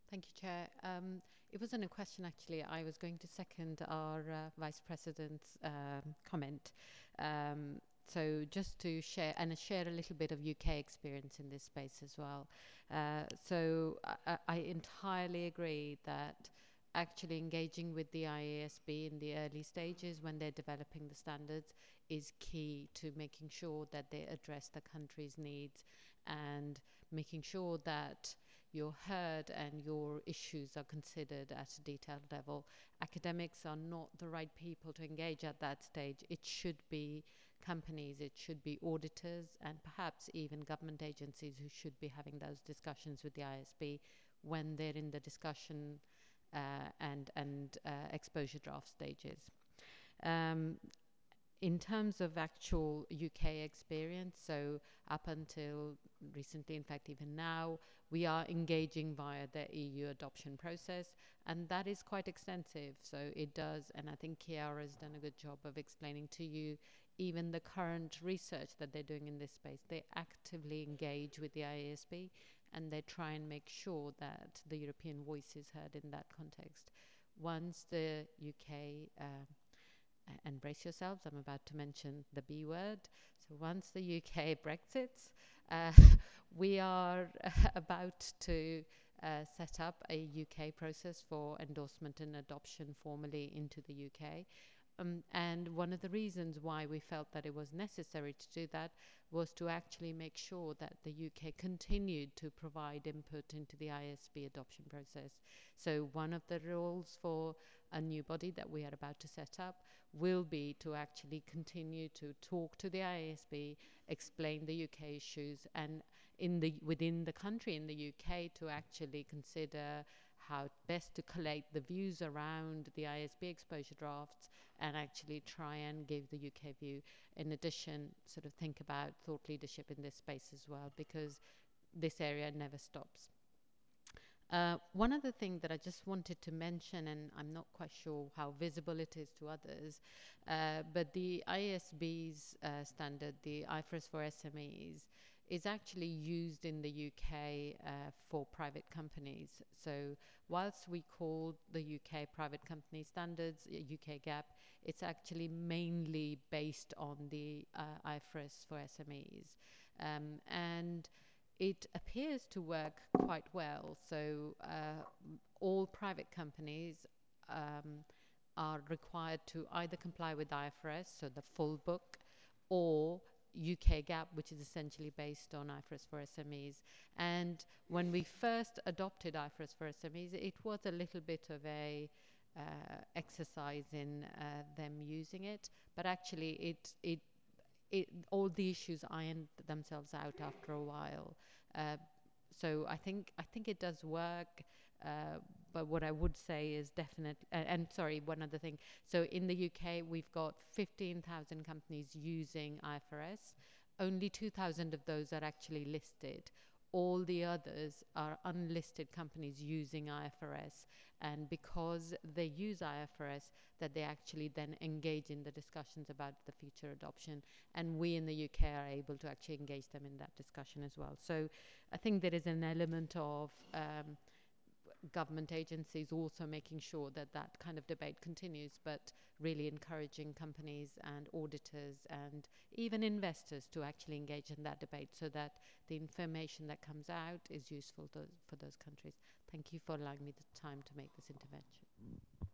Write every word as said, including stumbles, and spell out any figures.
Thank you, Chair. Um, it wasn't a question, actually. I was going to second our uh, Vice President's um, comment. Um, so just to share and share a little bit of U K experience in this space as well. Uh, so I, I entirely agree that actually engaging with the I A S B in the early stages when they're developing the standards is key to making sure that they address the country's needs and making sure that you're heard and your issues are considered at a detailed level. Academics are not the right people to engage at that stage. It should be companies, it should be auditors, and perhaps even government agencies who should be having those discussions with the I S B when they're in the discussion uh, and, and uh, exposure draft stages. Um, in terms of actual U K experience, so up until recently, in fact, even now, we are engaging via the E U adoption process, and that is quite extensive. So it does, and I think Chiara has done a good job of explaining to you even the current research that they're doing in this space. They actively engage with the I A S B and they try and make sure that the European voice is heard in that context. Once the U K um, and brace yourselves, I'm about to mention the B word. So once the U K Brexits, uh, we are about to uh, set up a U K process for endorsement and adoption formally into the U K. Um, and one of the reasons why we felt that it was necessary to do that was to actually make sure that the U K continued to provide input into the I S B adoption process. So one of the roles for a new body that we are about to set up will be to actually continue to talk to the I S B, explain the U K issues, and in the within the country, in the U K, to actually consider how best to collate the views around the I S B exposure drafts and actually try and give the U K view. In addition, sort of think about thought leadership in this space as well, because this area never stops. Uh, one other thing that I just wanted to mention, and I'm not quite sure how visible it is to others, uh, but the I S B's uh, standard, the I F R S for S M Es, is actually used in the U K uh, for private companies. So whilst we call the U K private company standards U K GAAP, it's actually mainly based on the uh, I F R S for S M Es. Um, and it appears to work quite well. So uh, all private companies um, are required to either comply with I F R S, so the full book, or U K GAAP, which is essentially based on I F R S for S M Es. And when we first adopted I F R S for S M Es, it was a little bit of a uh, exercise in uh, them using it, but actually it it it, all the issues ironed themselves out after a while. Uh, so I think I think it does work. Uh, but what I would say is definitely, uh, and sorry, one other thing. So in the U K, we've got fifteen thousand companies using I F R S. Only two thousand of those are actually listed. All the others are unlisted companies using I F R S. And because they use I F R S, that they actually then engage in the discussions about the future adoption, and we in the U K are able to actually engage them in that discussion as well. So I think there is an element of um, government agencies also making sure that that kind of debate continues, but really encouraging companies and auditors and even investors to actually engage in that debate so that the information that comes out is useful to, for those countries. Thank you for allowing me the time to make this intervention.